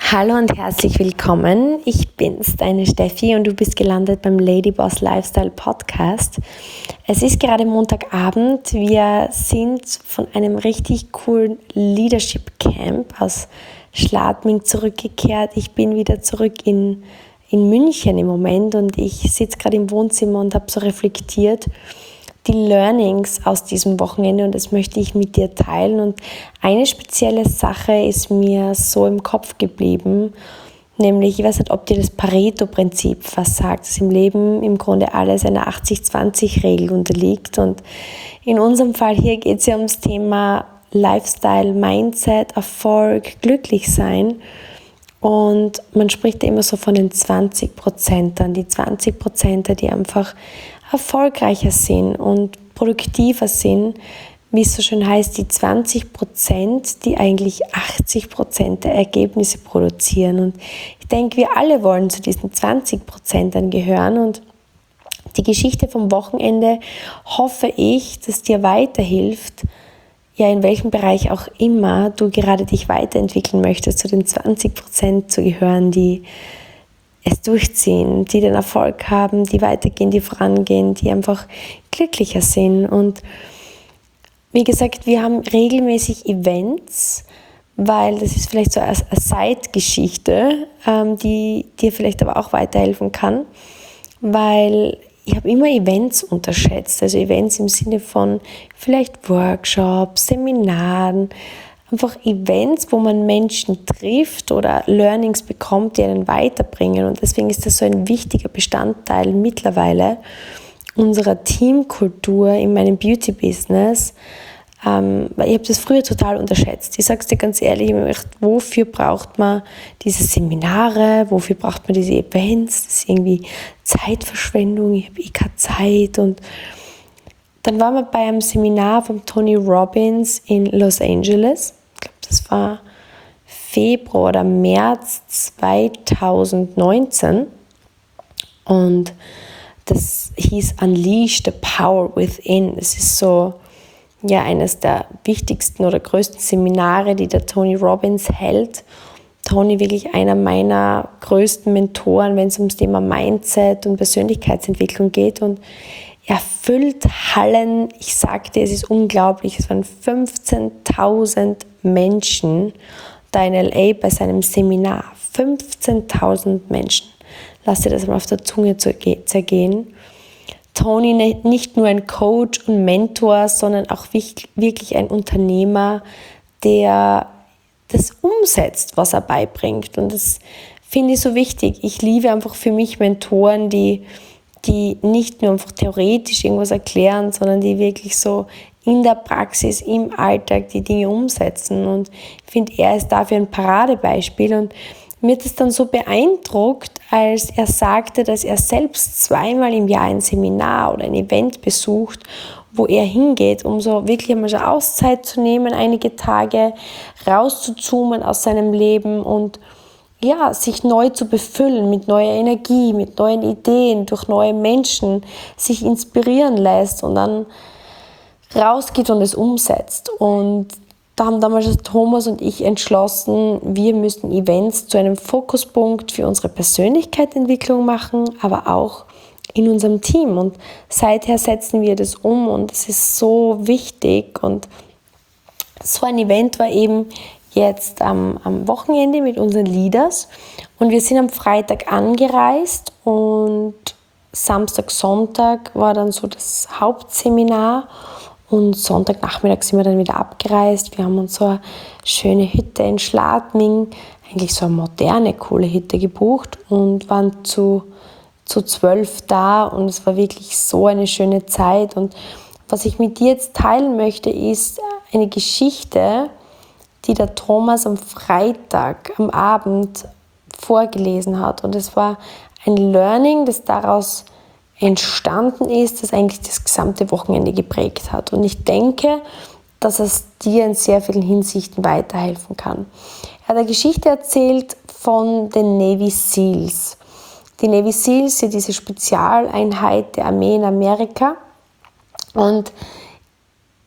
Hallo und herzlich willkommen. Ich bin's, deine Steffi, und du bist gelandet beim Ladyboss Lifestyle Podcast. Es ist gerade Montagabend. Wir sind von einem richtig coolen Leadership Camp aus Schladming zurückgekehrt. Ich bin wieder zurück in München im Moment und ich sitze gerade im Wohnzimmer und habe so reflektiert, die Learnings aus diesem Wochenende, und das möchte ich mit dir teilen. Und eine spezielle Sache ist mir so im Kopf geblieben, nämlich, ich weiß nicht, ob dir das Pareto-Prinzip was sagt, dass im Leben im Grunde alles einer 80-20-Regel unterliegt. Und in unserem Fall hier geht es ja ums Thema Lifestyle, Mindset, Erfolg, glücklich sein. Und man spricht ja immer so von den 20%ern, die 20%er, die einfach erfolgreicher sind und produktiver sind, wie es so schön heißt, die 20%, die eigentlich 80% der Ergebnisse produzieren. Und ich denke, wir alle wollen zu diesen 20%ern gehören, und die Geschichte vom Wochenende hoffe ich, dass dir weiterhilft, ja, in welchem Bereich auch immer du gerade dich weiterentwickeln möchtest, zu den 20% zu gehören, die es durchziehen, die den Erfolg haben, die weitergehen, die vorangehen, die einfach glücklicher sind. Und wie gesagt, wir haben regelmäßig Events, weil das ist vielleicht so eine Side-Geschichte, die dir vielleicht aber auch weiterhelfen kann, weil ich habe immer Events unterschätzt, also Events im Sinne von vielleicht Workshops, Seminaren, einfach Events, wo man Menschen trifft oder Learnings bekommt, die einen weiterbringen. Und deswegen ist das so ein wichtiger Bestandteil mittlerweile unserer Teamkultur in meinem Beauty-Business. Weil ich habe das früher total unterschätzt. Ich sage es dir ganz ehrlich, ich habe mir gedacht, wofür braucht man diese Seminare, wofür braucht man diese Events? Das ist irgendwie Zeitverschwendung, ich habe keine Zeit. Und dann waren wir bei einem Seminar von Tony Robbins in Los Angeles. Ich glaube, das war Februar oder März 2019. Und das hieß Unleash the Power Within. Das ist so eines der wichtigsten oder größten Seminare, die der Tony Robbins hält. Tony wirklich einer meiner größten Mentoren, wenn es ums Thema Mindset und Persönlichkeitsentwicklung geht. Und er füllt Hallen. Ich sagte, es ist unglaublich. Es waren 15.000 Menschen da in LA bei seinem Seminar. 15.000 Menschen. Lass dir das mal auf der Zunge zergehen. Tony nicht nur ein Coach und Mentor, sondern auch wirklich ein Unternehmer, der das umsetzt, was er beibringt. Und das finde ich so wichtig. Ich liebe einfach für mich Mentoren, die nicht nur einfach theoretisch irgendwas erklären, sondern die wirklich so in der Praxis, im Alltag die Dinge umsetzen. Und ich finde, er ist dafür ein Paradebeispiel. Und mir hat es dann so beeindruckt, als er sagte, dass er selbst 2-mal im Jahr ein Seminar oder ein Event besucht, wo er hingeht, um so wirklich einmal so Auszeit zu nehmen, einige Tage rauszuzoomen aus seinem Leben und sich neu zu befüllen mit neuer Energie, mit neuen Ideen, durch neue Menschen, sich inspirieren lässt und dann rausgeht und es umsetzt. Und da haben damals Thomas und ich entschlossen, wir müssen Events zu einem Fokuspunkt für unsere Persönlichkeitsentwicklung machen, aber auch in unserem Team. Und seither setzen wir das um und es ist so wichtig. Und so ein Event war eben jetzt am Wochenende mit unseren Leaders. Und wir sind am Freitag angereist und Samstag, Sonntag war dann so das Hauptseminar. Und Sonntagnachmittag sind wir dann wieder abgereist. Wir haben uns so eine schöne Hütte in Schladming, eigentlich so eine moderne, coole Hütte gebucht und waren zu 12 da. Und es war wirklich so eine schöne Zeit. Und was ich mit dir jetzt teilen möchte, ist eine Geschichte, die der Thomas am Freitag, am Abend vorgelesen hat. Und es war ein Learning, das daraus entstanden ist, das eigentlich das gesamte Wochenende geprägt hat. Und ich denke, dass es dir in sehr vielen Hinsichten weiterhelfen kann. Er hat eine Geschichte erzählt von den Navy Seals. Die Navy Seals sind diese Spezialeinheit der Armee in Amerika. Und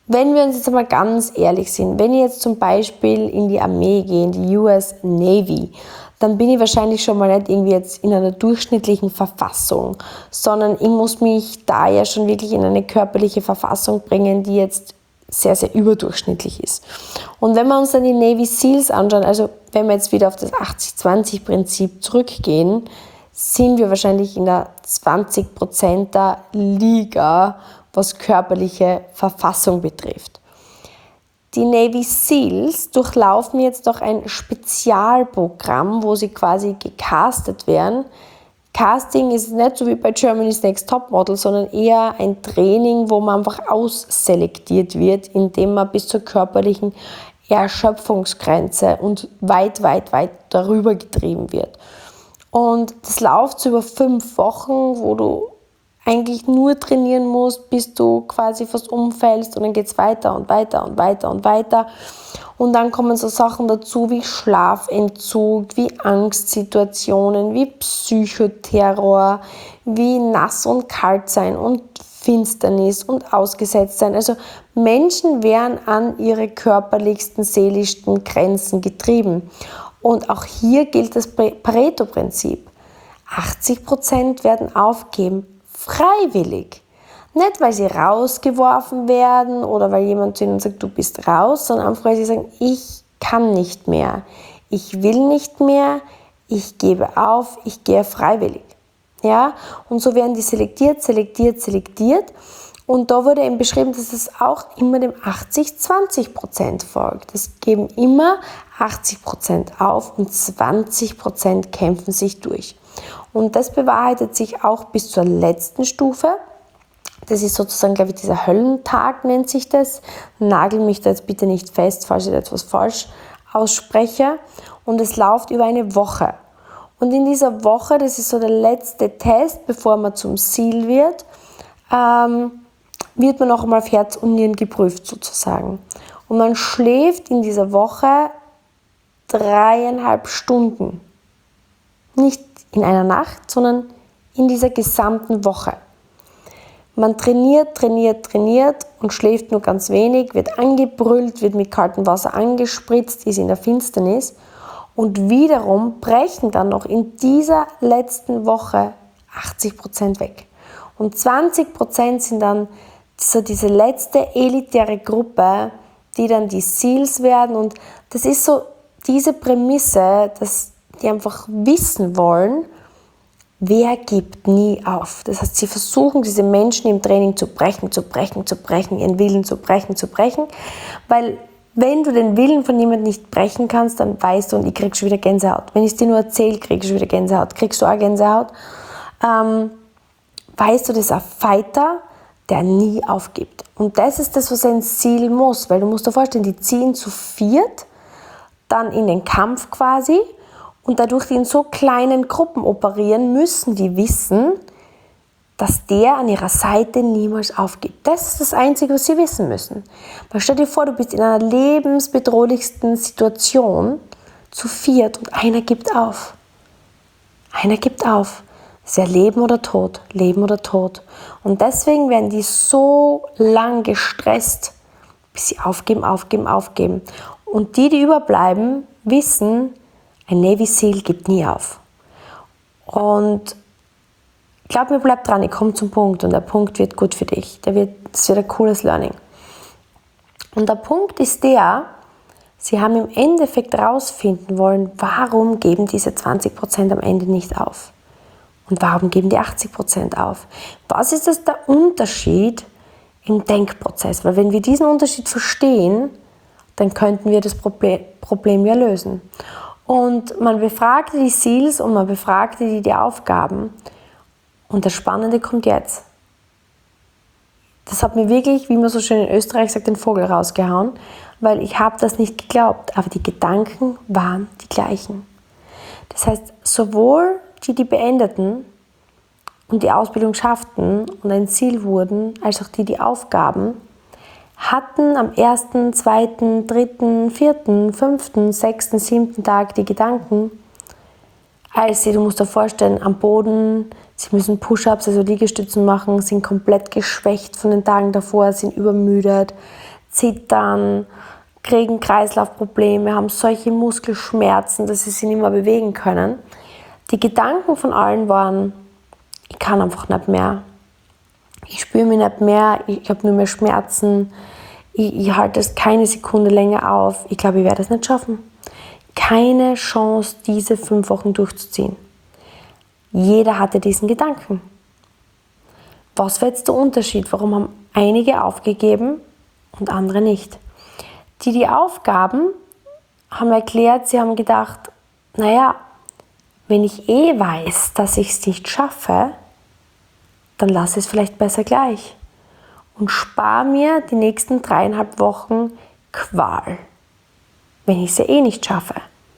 Wenn wir uns jetzt einmal ganz ehrlich sind, wenn ich jetzt zum Beispiel in die Armee gehe, in die US Navy, dann bin ich wahrscheinlich schon mal nicht irgendwie jetzt in einer durchschnittlichen Verfassung, sondern ich muss mich da ja schon wirklich in eine körperliche Verfassung bringen, die jetzt sehr, sehr überdurchschnittlich ist. Und wenn wir uns dann die Navy Seals anschauen, also wenn wir jetzt wieder auf das 80-20-Prinzip zurückgehen, sind wir wahrscheinlich in der 20%er Liga, was körperliche Verfassung betrifft. Die Navy Seals durchlaufen jetzt doch ein Spezialprogramm, wo sie quasi gecastet werden. Casting ist nicht so wie bei Germany's Next Topmodel, sondern eher ein Training, wo man einfach ausselektiert wird, indem man bis zur körperlichen Erschöpfungsgrenze und weit darüber getrieben wird. Und das läuft so über 5 Wochen, wo du eigentlich nur trainieren musst, bis du quasi fast umfällst, und dann geht es weiter und weiter und weiter und weiter. Und dann kommen so Sachen dazu wie Schlafentzug, wie Angstsituationen, wie Psychoterror, wie nass und kalt sein und Finsternis und ausgesetzt sein. Also Menschen werden an ihre körperlichsten, seelischsten Grenzen getrieben. Und auch hier gilt das Pareto-Prinzip. 80% werden aufgeben, freiwillig. Nicht, weil sie rausgeworfen werden oder weil jemand zu ihnen sagt, du bist raus, sondern einfach, weil sie sagen, ich kann nicht mehr, ich will nicht mehr, ich gebe auf, ich gehe freiwillig. Ja? Und so werden die selektiert. Und da wurde eben beschrieben, dass es auch immer dem 80-20% folgt. Es geben immer 80% auf und 20% kämpfen sich durch. Und das bewahrheitet sich auch bis zur letzten Stufe. Das ist sozusagen, glaube ich, dieser Höllentag nennt sich das. Nagel mich da jetzt bitte nicht fest, falls ich da etwas falsch ausspreche. Und es läuft über eine Woche. Und in dieser Woche, das ist so der letzte Test, bevor man zum Seal wird, wird man noch einmal auf Herz und Nieren geprüft sozusagen. Und man schläft in dieser Woche 3,5 Stunden. Nicht in einer Nacht, sondern in dieser gesamten Woche. Man trainiert und schläft nur ganz wenig, wird angebrüllt, wird mit kaltem Wasser angespritzt, ist in der Finsternis. Und wiederum brechen dann noch in dieser letzten Woche 80% weg. Und 20% sind dann so diese letzte elitäre Gruppe, die dann die Seals werden. Und das ist so diese Prämisse, dass die einfach wissen wollen, wer gibt nie auf. Das heißt, sie versuchen, diese Menschen im Training zu brechen, ihren Willen zu brechen, weil wenn du den Willen von jemandem nicht brechen kannst, dann weißt du, und ich krieg schon wieder Gänsehaut. Wenn ich es dir nur erzähle, krieg ich schon wieder Gänsehaut. Kriegst du auch Gänsehaut? Weißt du, das ist ein Fighter, der nie aufgibt. Und das ist das, was ein Seal muss, weil du musst dir vorstellen, die ziehen zu 4 dann in den Kampf quasi, und dadurch, die in so kleinen Gruppen operieren, müssen die wissen, dass der an ihrer Seite niemals aufgibt. Das ist das Einzige, was sie wissen müssen. Weil stell dir vor, du bist in einer lebensbedrohlichsten Situation zu 4 und einer gibt auf. Einer gibt auf. Das ist ja Leben oder Tod. Und deswegen werden die so lang gestresst, bis sie aufgeben. Und die überbleiben, wissen, ein Navy Seal gibt nie auf. Und glaub mir, bleib dran, ich komme zum Punkt und der Punkt wird gut für dich. Das wird ein cooles Learning. Und der Punkt ist der, sie haben im Endeffekt herausfinden wollen, warum geben diese 20% am Ende nicht auf? Und warum geben die 80% auf? Was ist das der Unterschied im Denkprozess? Weil wenn wir diesen Unterschied verstehen, dann könnten wir das Problem ja lösen. Und man befragte die Seals und man befragte die Aufgaben. Und das Spannende kommt jetzt. Das hat mir wirklich, wie man so schön in Österreich sagt, den Vogel rausgehauen, weil ich habe das nicht geglaubt, aber die Gedanken waren die gleichen. Das heißt, sowohl die beendeten und die Ausbildung schafften und ein Ziel wurden, als auch die Aufgaben, hatten am 1., 2., 3., 4., 5., 6., 7. Tag die Gedanken, als sie, du musst dir vorstellen, am Boden, sie müssen Push-Ups, also Liegestützen machen, sind komplett geschwächt von den Tagen davor, sind übermüdet, zittern, kriegen Kreislaufprobleme, haben solche Muskelschmerzen, dass sie sich nicht mehr bewegen können. Die Gedanken von allen waren, ich kann einfach nicht mehr. Ich spüre mich nicht mehr, ich habe nur mehr Schmerzen, ich halte es keine Sekunde länger auf. Ich glaube, ich werde es nicht schaffen. Keine Chance, diese 5 Wochen durchzuziehen. Jeder hatte diesen Gedanken. Was war jetzt der Unterschied? Warum haben einige aufgegeben und andere nicht? Die aufgaben, haben erklärt, sie haben gedacht, naja, wenn ich weiß, dass ich es nicht schaffe, dann lasse ich es vielleicht besser gleich und spare mir die nächsten 3,5 Wochen Qual, wenn ich es ja nicht schaffe.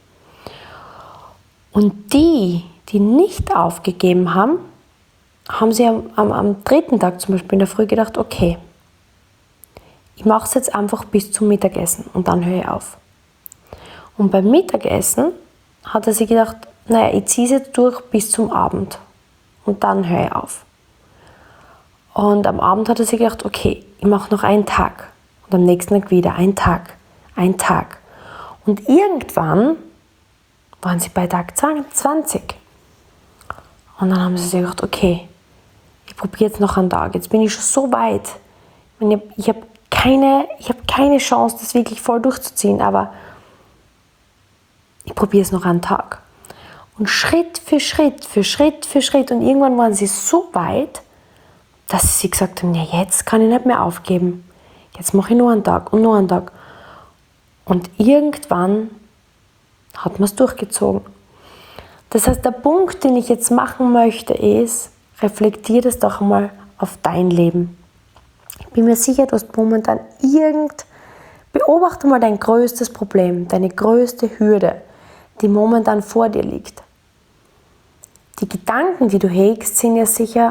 Und die nicht aufgegeben haben, haben sie am 3. Tag zum Beispiel in der Früh gedacht, okay, ich mache es jetzt einfach bis zum Mittagessen und dann höre ich auf. Und beim Mittagessen hat er sich gedacht, naja, ich ziehe es jetzt durch bis zum Abend und dann höre ich auf. Und am Abend hat er sich gedacht, okay, ich mache noch einen Tag und am nächsten Tag wieder ein Tag. Und irgendwann waren sie bei Tag 20. Und dann haben sie sich gedacht, okay, ich probiere jetzt noch einen Tag. Jetzt bin ich schon so weit. Ich habe keine Chance, das wirklich voll durchzuziehen, aber ich probiere es noch einen Tag. Und Schritt für Schritt. Und irgendwann waren sie so weit, dass sie gesagt haben, ja, jetzt kann ich nicht mehr aufgeben. Jetzt mache ich nur einen Tag und nur einen Tag. Und irgendwann hat man es durchgezogen. Das heißt, der Punkt, den ich jetzt machen möchte, ist, reflektier das doch einmal auf dein Leben. Ich bin mir sicher, du hast momentan beobachte mal dein größtes Problem, deine größte Hürde, die momentan vor dir liegt. Die Gedanken, die du hegst, sind ja sicher,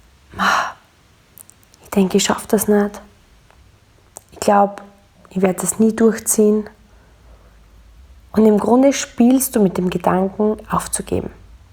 ich denke, ich schaffe das nicht. Ich glaube, ich werde das nie durchziehen. Und im Grunde spielst du mit dem Gedanken, aufzugeben.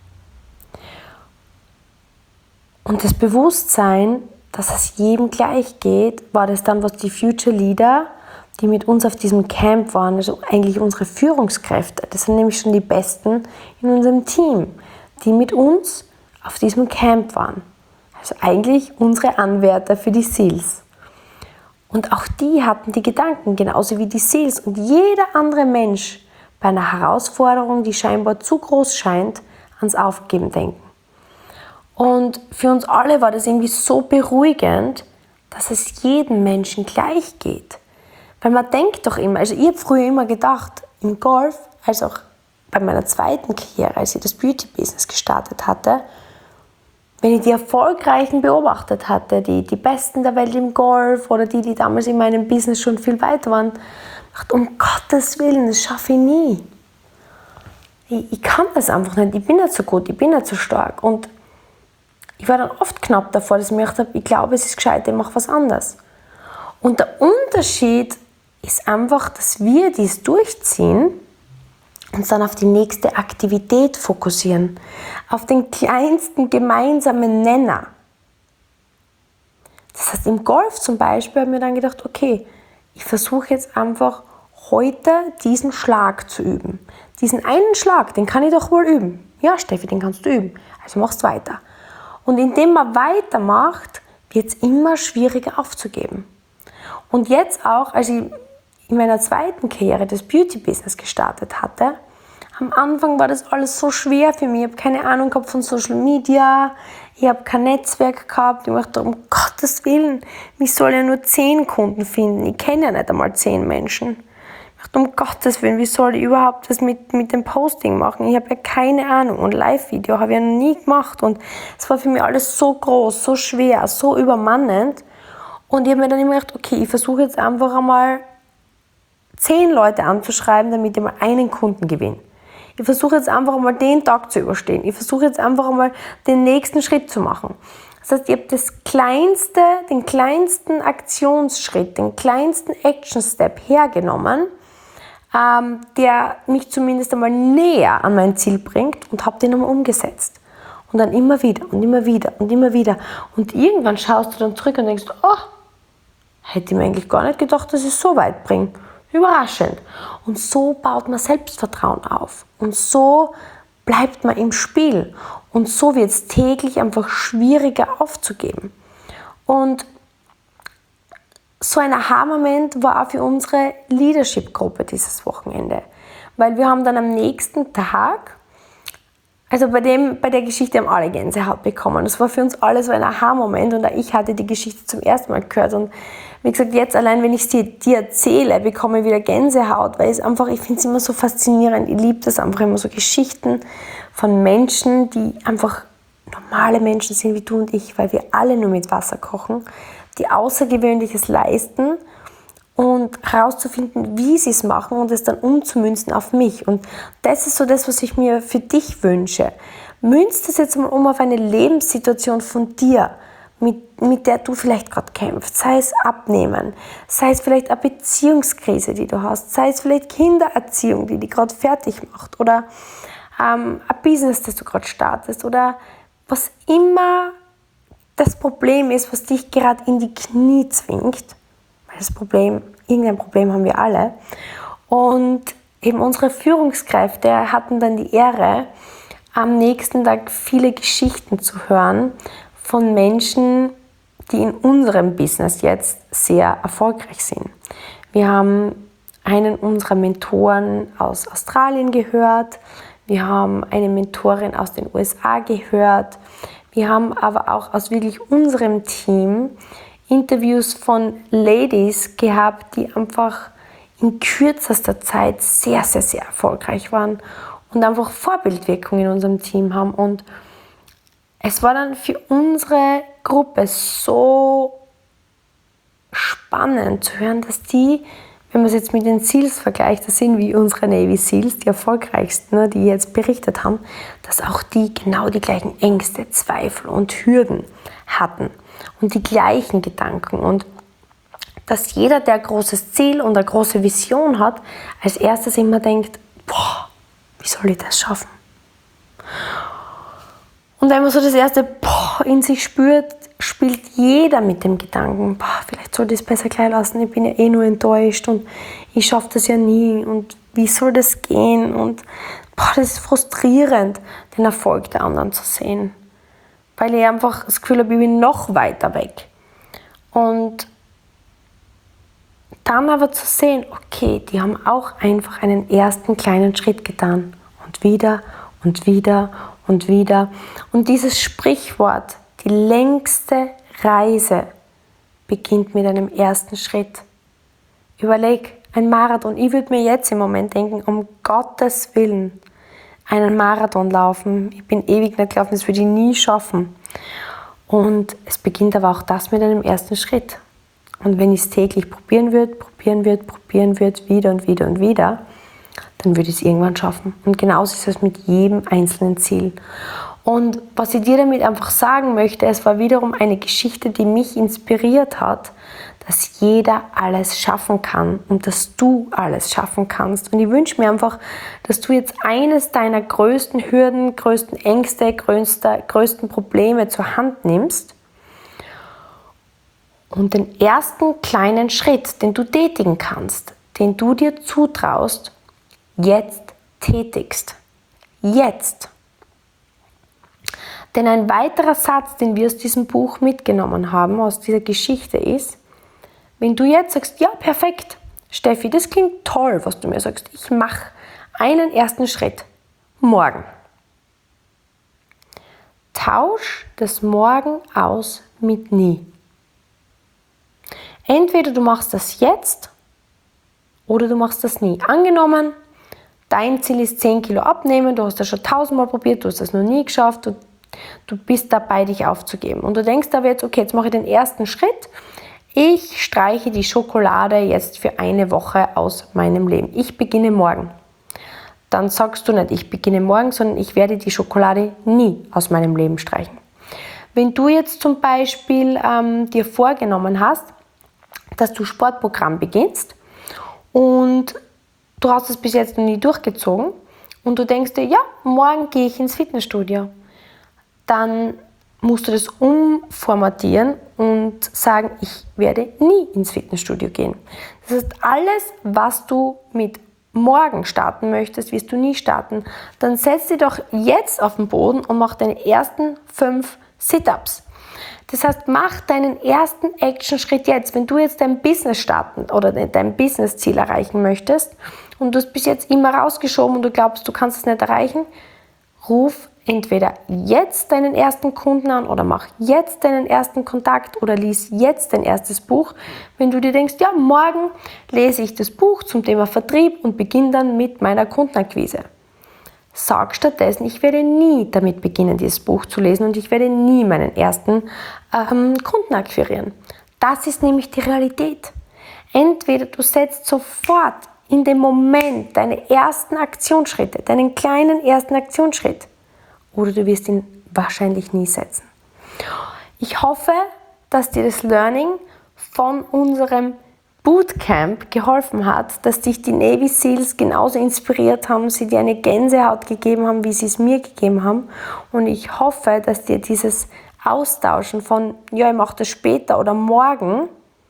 Und das Bewusstsein, dass es jedem gleich geht, war das dann, was die Future Leader, die mit uns auf diesem Camp waren, also eigentlich unsere Führungskräfte, das sind nämlich schon die Besten in unserem Team, die mit uns auf diesem Camp waren. Also eigentlich unsere Anwärter für die Seals. Und auch die hatten die Gedanken, genauso wie die Seals und jeder andere Mensch bei einer Herausforderung, die scheinbar zu groß scheint, ans Aufgeben denken. Und für uns alle war das irgendwie so beruhigend, dass es jedem Menschen gleich geht. Weil man denkt doch immer, also ich habe früher immer gedacht, im Golf, als auch bei meiner zweiten Karriere, als ich das Beauty-Business gestartet hatte, wenn ich die Erfolgreichen beobachtet hatte, die Besten der Welt im Golf oder die damals in meinem Business schon viel weiter waren, dachte, um Gottes Willen, das schaffe ich nie. Ich kann das einfach nicht, ich bin nicht so gut, ich bin nicht so stark. Und ich war dann oft knapp davor, dass ich mir gedacht habe, ich glaube, es ist gescheit, ich mache was anderes. Und der Unterschied ist einfach, dass wir dies durchziehen, uns dann auf die nächste Aktivität fokussieren, auf den kleinsten gemeinsamen Nenner. Das heißt, im Golf zum Beispiel habe ich mir dann gedacht, okay, ich versuche jetzt einfach heute diesen Schlag zu üben. Diesen einen Schlag, den kann ich doch wohl üben. Ja, Steffi, den kannst du üben. Also machst weiter. Und indem man weitermacht, wird es immer schwieriger aufzugeben. Und jetzt auch, als ich in meiner zweiten Karriere das Beauty-Business gestartet hatte, am Anfang war das alles so schwer für mich. Ich habe keine Ahnung gehabt von Social Media, ich habe kein Netzwerk gehabt. Ich dachte, um Gottes Willen, mich soll ja nur 10 Kunden finden. Ich kenne ja nicht einmal 10 Menschen. Ich dachte, um Gottes Willen, wie soll ich überhaupt das mit dem Posting machen? Ich habe ja keine Ahnung. Und Live-Video habe ich ja noch nie gemacht. Und es war für mich alles so groß, so schwer, so übermannend. Und ich habe mir dann immer gedacht, okay, ich versuche jetzt einfach einmal 10 Leute anzuschreiben, damit ich mal einen Kunden gewinne. Ich versuche jetzt einfach einmal den Tag zu überstehen. Ich versuche jetzt einfach einmal den nächsten Schritt zu machen. Das heißt, ich habe den kleinsten Aktionsschritt, den kleinsten Action-Step hergenommen, der mich zumindest einmal näher an mein Ziel bringt und habe den einmal umgesetzt. Und dann immer wieder und immer wieder und immer wieder. Und irgendwann schaust du dann zurück und denkst, oh, Hätte ich mir eigentlich gar nicht gedacht, dass ich es so weit bringe. Überraschend. Und so baut man Selbstvertrauen auf. Und so bleibt man im Spiel. Und so wird es täglich einfach schwieriger aufzugeben. Und so ein Aha-Moment war auch für unsere Leadership-Gruppe dieses Wochenende. Weil wir haben dann am nächsten Tag, also bei der Geschichte haben alle Gänsehaut bekommen. Das war für uns alle so ein Aha-Moment und auch ich hatte die Geschichte zum ersten Mal gehört. Und wie gesagt, jetzt allein, wenn ich sie dir erzähle, bekomme ich wieder Gänsehaut, weil ich finde es immer so faszinierend. Ich liebe das einfach immer so Geschichten von Menschen, die einfach normale Menschen sind wie du und ich, weil wir alle nur mit Wasser kochen, die Außergewöhnliches leisten und herauszufinden, wie sie es machen und es dann umzumünzen auf mich. Und das ist so das, was ich mir für dich wünsche. Münz das jetzt mal um auf eine Lebenssituation von dir, mit der du vielleicht gerade kämpfst. Sei es Abnehmen, sei es vielleicht eine Beziehungskrise, die du hast, sei es vielleicht Kindererziehung, die dich gerade fertig macht oder ein Business, das du gerade startest oder was immer das Problem ist, was dich gerade in die Knie zwingt. Irgendein Problem haben wir alle. Und eben unsere Führungskräfte hatten dann die Ehre, am nächsten Tag viele Geschichten zu hören von Menschen, die in unserem Business jetzt sehr erfolgreich sind. Wir haben einen unserer Mentoren aus Australien gehört, wir haben eine Mentorin aus den USA gehört, wir haben aber auch aus wirklich unserem Team Interviews von Ladies gehabt, die einfach in kürzester Zeit sehr, sehr, sehr erfolgreich waren und einfach Vorbildwirkung in unserem Team haben. Und es war dann für unsere Gruppe so spannend zu hören, dass die, wenn man es jetzt mit den SEALs vergleicht, das sind wie unsere Navy SEALs, die erfolgreichsten, die jetzt berichtet haben, dass auch die genau die gleichen Ängste, Zweifel und Hürden hatten und die gleichen Gedanken und dass jeder, der ein großes Ziel und eine große Vision hat, als erstes immer denkt, boah, wie soll ich das schaffen? Und wenn man so das erste boah in sich spürt, spielt jeder mit dem Gedanken, boah, vielleicht sollte ich es besser gleich lassen, ich bin ja eh nur enttäuscht und ich schaffe das ja nie und wie soll das gehen? Und boah, das ist frustrierend, den Erfolg der anderen zu sehen. Weil ich einfach das Gefühl habe, ich bin noch weiter weg. Und dann aber zu sehen, okay, die haben auch einfach einen ersten kleinen Schritt getan. Und wieder und wieder und wieder. Und dieses Sprichwort, die längste Reise beginnt mit einem ersten Schritt. Überleg, ein Marathon. Ich würde mir jetzt im Moment denken, um Gottes Willen, einen Marathon laufen. Ich bin ewig nicht gelaufen, das würde ich nie schaffen. Und es beginnt aber auch das mit einem ersten Schritt. Und wenn ich es täglich probieren würde, wieder und wieder und wieder, dann würde ich es irgendwann schaffen. Und genauso ist es mit jedem einzelnen Ziel. Und was ich dir damit einfach sagen möchte, es war wiederum eine Geschichte, die mich inspiriert hat, dass jeder alles schaffen kann und dass du alles schaffen kannst. Und ich wünsche mir einfach, dass du jetzt eines deiner größten Hürden, größten Ängste, größten Probleme zur Hand nimmst und den ersten kleinen Schritt, den du tätigen kannst, den du dir zutraust, jetzt tätigst. Jetzt. Denn ein weiterer Satz, den wir aus diesem Buch mitgenommen haben, aus dieser Geschichte ist, wenn du jetzt sagst, ja perfekt, Steffi, das klingt toll, was du mir sagst, ich mache einen ersten Schritt, morgen. Tausch das Morgen aus mit nie. Entweder du machst das jetzt oder du machst das nie. Angenommen, dein Ziel ist 10 Kilo abnehmen, du hast das schon 1000-mal probiert, du hast das noch nie geschafft, du bist dabei, dich aufzugeben. Und du denkst aber jetzt, okay, jetzt mache ich den ersten Schritt, ich streiche die Schokolade jetzt für eine Woche aus meinem Leben. Ich beginne morgen. Dann sagst du nicht, ich beginne morgen, sondern ich werde die Schokolade nie aus meinem Leben streichen. Wenn du jetzt zum Beispiel dir vorgenommen hast, dass du Sportprogramm beginnst und du hast es bis jetzt noch nie durchgezogen und du denkst dir, ja, morgen gehe ich ins Fitnessstudio, dann musst du das umformatieren und sagen, ich werde nie ins Fitnessstudio gehen. Das heißt, alles, was du mit morgen starten möchtest, wirst du nie starten. Dann setz dich doch jetzt auf den Boden und mach deine ersten 5 Sit-Ups. Das heißt, mach deinen ersten Action-Schritt jetzt. Wenn du jetzt dein Business starten oder dein Business-Ziel erreichen möchtest und du hast bis jetzt immer rausgeschoben und du glaubst, du kannst es nicht erreichen, ruf entweder jetzt deinen ersten Kunden an oder mach jetzt deinen ersten Kontakt oder lies jetzt dein erstes Buch. Wenn du dir denkst, ja, morgen lese ich das Buch zum Thema Vertrieb und beginne dann mit meiner Kundenakquise. Sag stattdessen, ich werde nie damit beginnen, dieses Buch zu lesen und ich werde nie meinen ersten Kunden akquirieren. Das ist nämlich die Realität. Entweder du setzt sofort in dem Moment deine ersten Aktionsschritte, deinen kleinen ersten Aktionsschritt, oder du wirst ihn wahrscheinlich nie setzen. Ich hoffe, dass dir das Learning von unserem Bootcamp geholfen hat, dass dich die Navy Seals genauso inspiriert haben, sie dir eine Gänsehaut gegeben haben, wie sie es mir gegeben haben. Und ich hoffe, dass dir dieses Austauschen von, ja, ich mache das später oder morgen,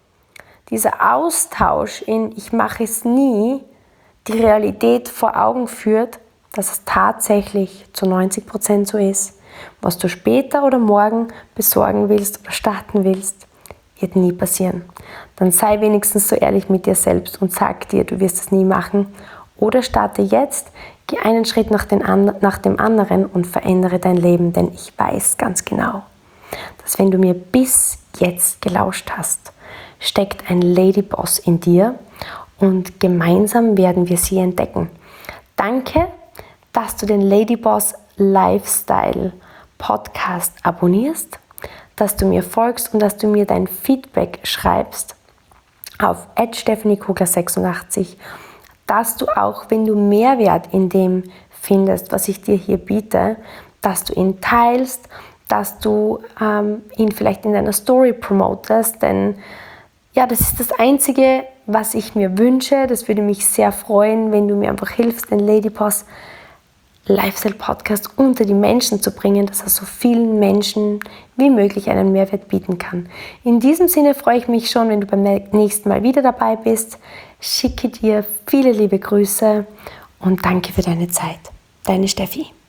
dieser Austausch in, ich mache es nie, die Realität vor Augen führt, dass es tatsächlich zu 90% so ist. Was du später oder morgen besorgen willst oder starten willst, wird nie passieren. Dann sei wenigstens so ehrlich mit dir selbst und sag dir, du wirst es nie machen. Oder starte jetzt, geh einen Schritt nach dem anderen und verändere dein Leben, denn ich weiß ganz genau, dass wenn du mir bis jetzt gelauscht hast, steckt ein Ladyboss in dir und gemeinsam werden wir sie entdecken. Danke, dass du den Ladyboss Lifestyle Podcast abonnierst, dass du mir folgst und dass du mir dein Feedback schreibst auf @stephaniekugler86, dass du auch, wenn du Mehrwert in dem findest, was ich dir hier biete, dass du ihn teilst, dass du ihn vielleicht in deiner Story promotest, denn ja, das ist das Einzige, was ich mir wünsche. Das würde mich sehr freuen, wenn du mir einfach hilfst, den Ladyboss Lifestyle Podcast unter die Menschen zu bringen, dass er so vielen Menschen wie möglich einen Mehrwert bieten kann. In diesem Sinne freue ich mich schon, wenn du beim nächsten Mal wieder dabei bist. Schicke dir viele liebe Grüße und danke für deine Zeit. Deine Steffi.